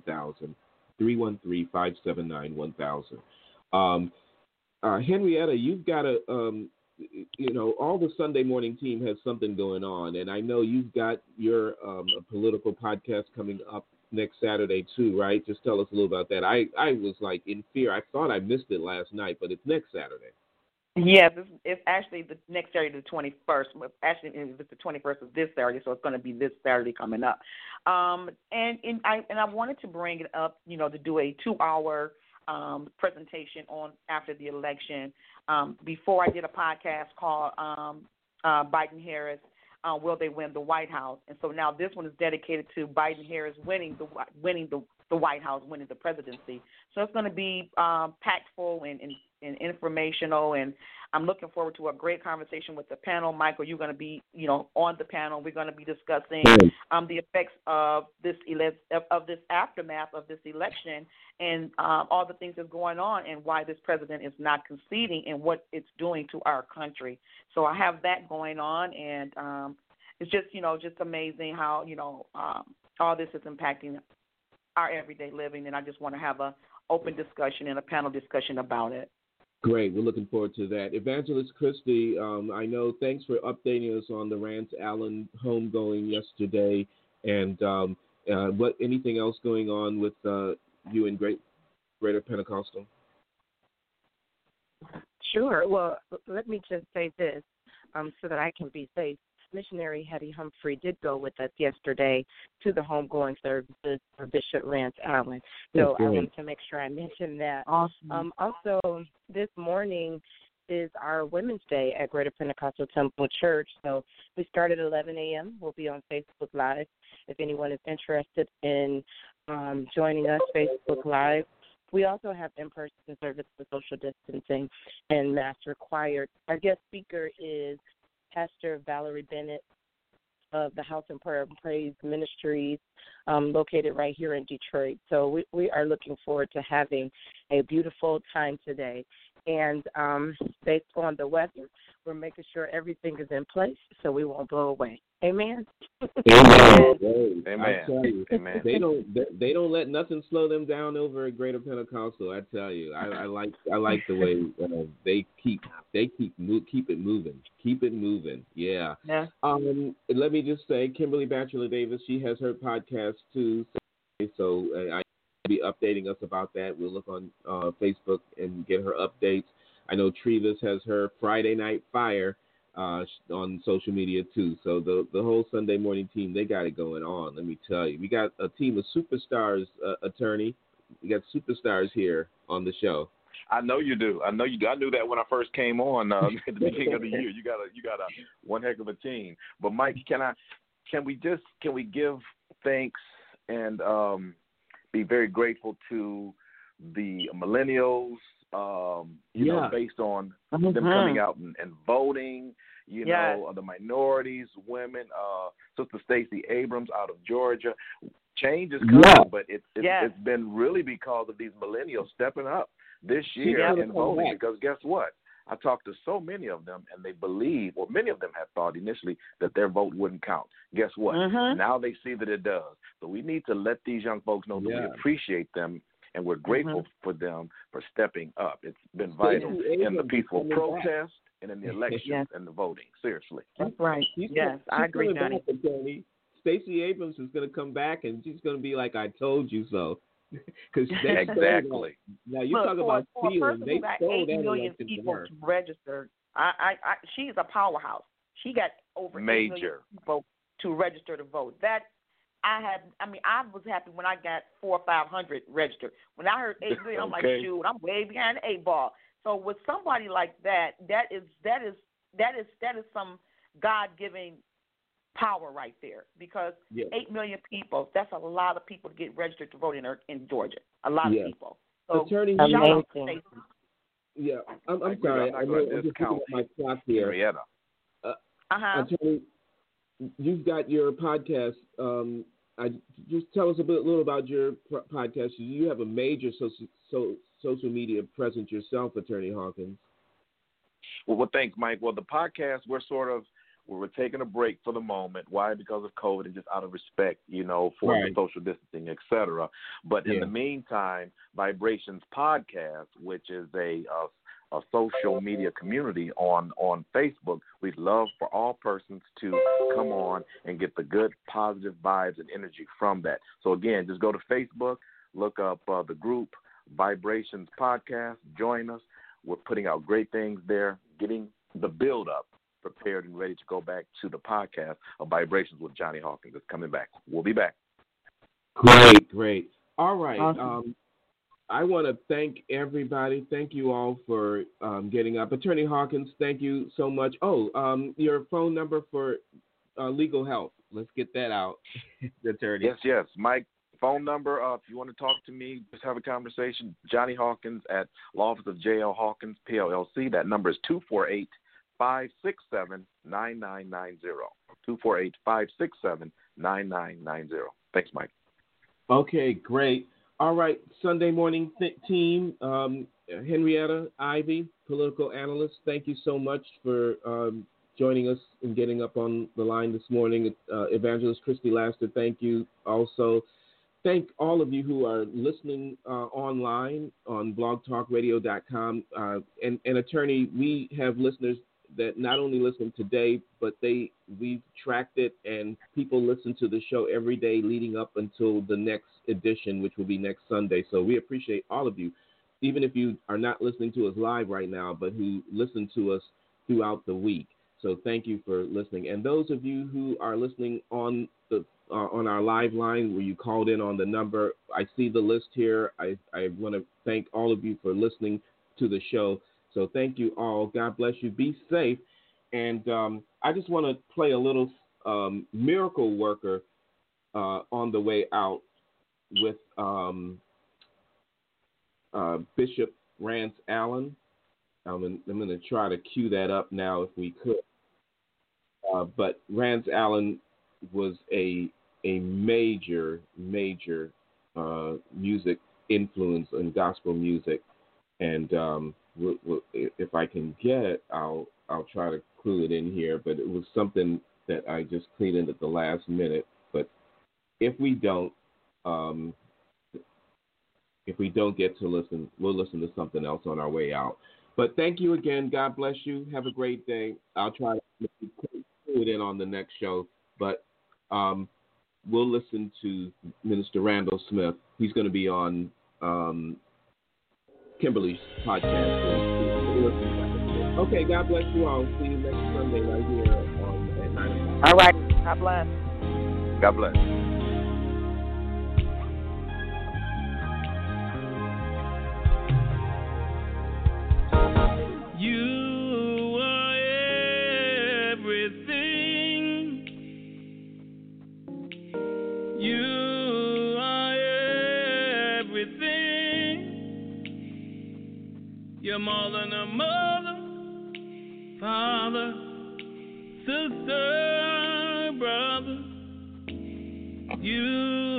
313-579-1000. Henrietta, you've got a, all the Sunday morning team has something going on, and I know you've got your political podcast coming up next Saturday too, right? Just tell us a little about that. I was like in fear. I thought I missed it last night, but it's next Saturday. Yeah, it's actually the next Saturday, the 21st. Actually, it's the 21st of this Saturday, so it's going to be this Saturday coming up. And I wanted to bring it up, to do a 2-hour presentation on after the election. Before I did a podcast called Biden-Harris, Will They Win the White House? And so now this one is dedicated to Biden-Harris winning the White House, winning the presidency. So it's going to be packed full and informational, and I'm looking forward to a great conversation with the panel. Michael, you're going to be, on the panel. We're going to be discussing the effects of this aftermath of this election, and all the things that's going on, and why this president is not conceding, and what it's doing to our country. So I have that going on, and it's just, just amazing how, all this is impacting our everyday living, and I just want to have a open discussion and a panel discussion about it. Great. We're looking forward to that. Evangelist Christie, I know, thanks for updating us on the Rance Allen homegoing yesterday, and anything else going on with you and Greater Pentecostal? Sure. Well, let me just say this so that I can be safe. Missionary Hattie Humphrey did go with us yesterday to the homegoing services for Bishop Rance Allen. So I wanted to make sure I mentioned that. Awesome. Also, this morning is our Women's Day at Greater Pentecostal Temple Church. So we start at 11 a.m. We'll be on Facebook Live. If anyone is interested in joining us, Facebook Live. We also have in-person service for social distancing and masks required. Our guest speaker is Pastor Valerie Bennett of the House and Prayer and Praise Ministries, located right here in Detroit. So we are looking forward to having a beautiful time today. And based on the weather, we're making sure everything is in place so we won't blow away. Amen. Amen. I tell you, Amen. They don't let nothing slow them down over at Greater Pentecostal. I tell you, I like the way they keep it moving. Keep it moving. Yeah. Let me just say, Kimberly Batchelor Davis, she has her podcast too. So I be updating us about that. We'll look on Facebook and get her updates. I know Trevis has her Friday Night Fire on social media too. So the whole Sunday morning team, they got it going on. Let me tell you, we got a team of superstars. Attorney, we got superstars here on the show. I know you do. I knew that when I first came on at the beginning of the year. You got a one heck of a team. But Mike, can we give thanks and be very grateful to the millennials, know, based on them coming out and voting, know, the minorities, women, Sister Stacey Abrams out of Georgia. Change is coming, but it's been really because of these millennials stepping up this year and voting, because guess what? I talked to so many of them, and they believe, or many of them have thought initially that their vote wouldn't count. Guess what? Now they see that it does. So we need to let these young folks know that we appreciate them, and we're grateful for them for stepping up. It's been vital in the peaceful protest and in the elections and the voting. Seriously. That's right. Yes, I agree, Johnny. Stacey Abrams is going to come back, and she's going to be like, "I told you so." Exactly. Now you talk about stealing. They stole 8 million people to register. She's a powerhouse. She got over 8 million people to register to vote. I was happy when I got 400 or 500 registered. When I heard 8 million, I'm like, shoot, I'm way behind the 8 ball. So with somebody like that is some God-given power right there, because 8 million people, that's a lot of people to get registered to vote in Georgia. A lot of people. So, Attorney, I'm sorry. I'm just looking at my clock here. Attorney, you've got your podcast. Just tell us a little about your podcast. You have a major social media presence yourself, Attorney Hawkins. Well, thanks, Mike. Well, the podcast, we're taking a break for the moment. Why? Because of COVID and just out of respect, for the social distancing, et cetera. But in the meantime, Vibrations Podcast, which is a social media community on Facebook, we'd love for all persons to come on and get the good, positive vibes and energy from that. So, again, just go to Facebook, look up the group Vibrations Podcast, join us. We're putting out great things there, getting the build-up prepared and ready to go back to the podcast of Vibrations with Johnny Hawkins. It's coming back. We'll be back. Great. All right. Awesome. I want to thank everybody. Thank you all for getting up. Attorney Hawkins, thank you so much. Your phone number for legal help. Let's get that out, Attorney. Yes. Mike, phone number, if you want to talk to me, just have a conversation, Johnny Hawkins at Law Office of J.L. Hawkins, PLLC. That number is 248-567-9990. 248-567-9990. Thanks, Mike. Okay, great. All right, Sunday morning team, Henrietta Ivy, political analyst, thank you so much for joining us and getting up on the line this morning. Evangelist Christy Laster, thank you also. Thank all of you who are listening online on blogtalkradio.com. And Attorney, we have listeners that not only listen today, but we've tracked it, and people listen to the show every day leading up until the next edition, which will be next Sunday. So we appreciate all of you, even if you are not listening to us live right now, but who listen to us throughout the week. So thank you for listening. And those of you who are listening on our live line where you called in on the number, I see the list here. I want to thank all of you for listening to the show. So thank you all. God bless you. Be safe. And I just want to play a little Miracle Worker on the way out with Bishop Rance Allen. I'm going to try to cue that up now if we could. But Rance Allen was a major music influence in gospel music. And if I can get it, I'll try to clue it in here. But it was something that I just cleaned in at the last minute. But if we don't get to listen, we'll listen to something else on our way out. But thank you again. God bless you. Have a great day. I'll try to clue it in on the next show. But we'll listen to Minister Randall Smith. He's going to be on Kimberly's podcast. Okay, God bless you all. See you next Sunday right here at 9 o'clock. All right. God bless. God bless. You are everything. You are everything. You're more than a mother, father, sister, brother. You